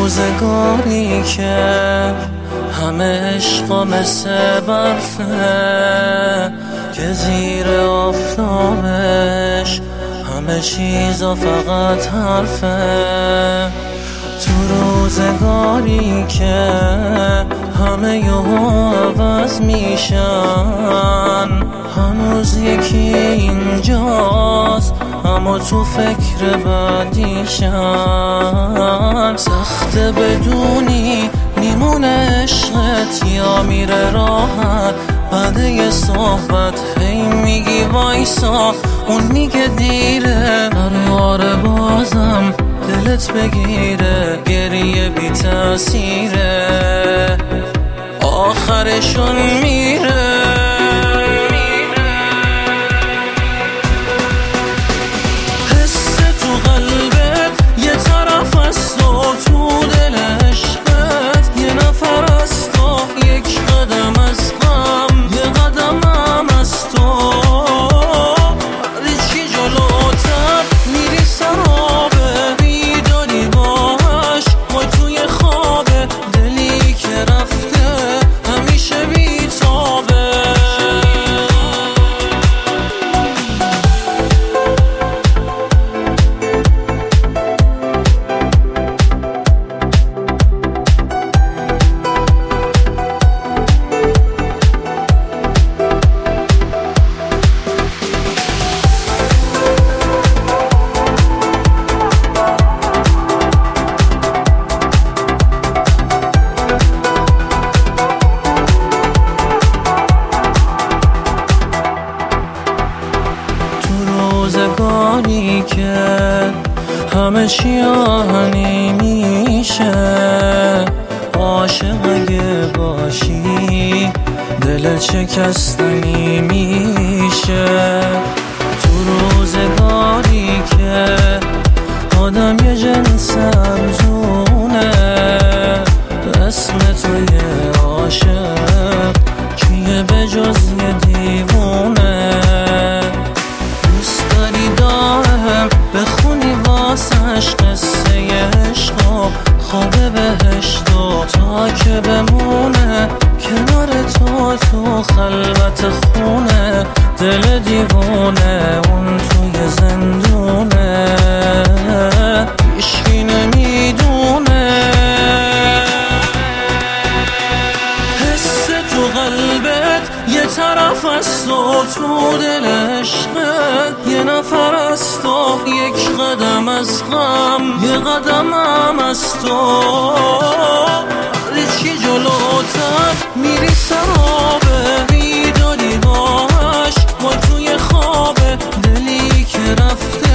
روزگاری که همه عشقا مثل برفه، که زیر آفتابش همه چیزا فقط حرفه. تو روزگاری که همه یهو عوض میشن، هنوز یکی اینجاست اما تو فکر بعدیشم. سخته بدونی میمونه عشقت یا میره راحت. بعد یه صحبت هی میگی وایسا، اون میگه دیره. قراره بازم دلت بگیره، گریه بی تأثیره، آخرشون میره. حس تو قلبت یه طرف است و تو دل عشقت یه نفر است و یک قدم از غم یه قدم هم از تو. هر چی جلوتر میری سرابه، بیداری باش ما توی خوابه. دلی که رفته همیشه بیتابه. روزگاری که همه چی آهنی میشه، عاشق اگه باشی دلت شکستنی میشه. تو روزگاری که آدم یه جنس ارزونه، اسم تو یه عاشق کیه به جز یه دیوونه. بخونی واسش قصه عشق و خواب بهشتو، تا که بمونه کنار تو تو خلوت خونه. دل دیوونه اون توی زندونه، هیچکی نمیدونه. حس تو قلبت یه طرف است و تو دل عشقت یه نفر است و یک قدم از غم یه قدم هم از تو. هر چی جلوتر میری سرابه، بیداری باش ما توی خوابه. دلی که رفته